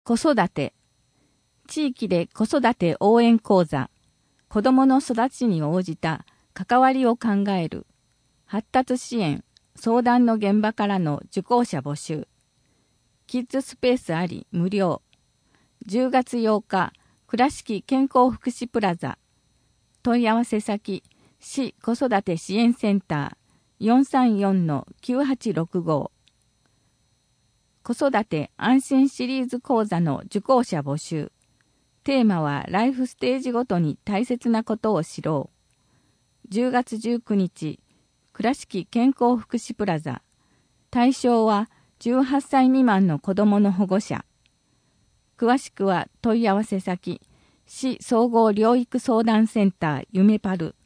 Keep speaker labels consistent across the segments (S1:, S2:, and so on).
S1: 子育て。地域で子育て応援講座。子どもの育ちに応じた関わりを考える。発達支援、相談の現場からの受講者募集。キッズスペースあり無料。10月8日、倉敷健康福祉プラザ。問い合わせ先、市子育て支援センター 434-9865。子育て安心シリーズ講座の受講者募集。テーマはライフステージごとに大切なことを知ろう。10月19日、倉敷健康福祉プラザ。対象は18歳未満の子どもの保護者。詳しくは問い合わせ先、市総合療育相談センターゆめパル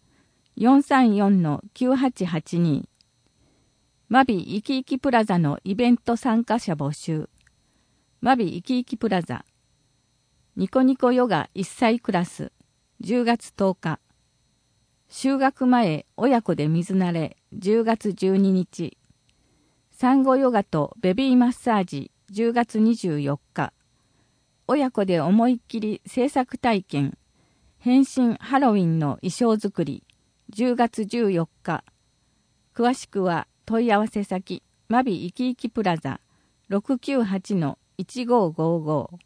S1: 434-9882。マビいきいきプラザのイベント参加者募集。マビいきいきプラザ。ニコニコヨガ1歳クラス。10月10日。就学前親子で水慣れ。10月12日。産後ヨガとベビーマッサージ。10月24日。親子で思いっきり制作体験。変身ハロウィンの衣装作り。10月14日。詳しくは問い合わせ先、マビいきいきプラザ 698-1555。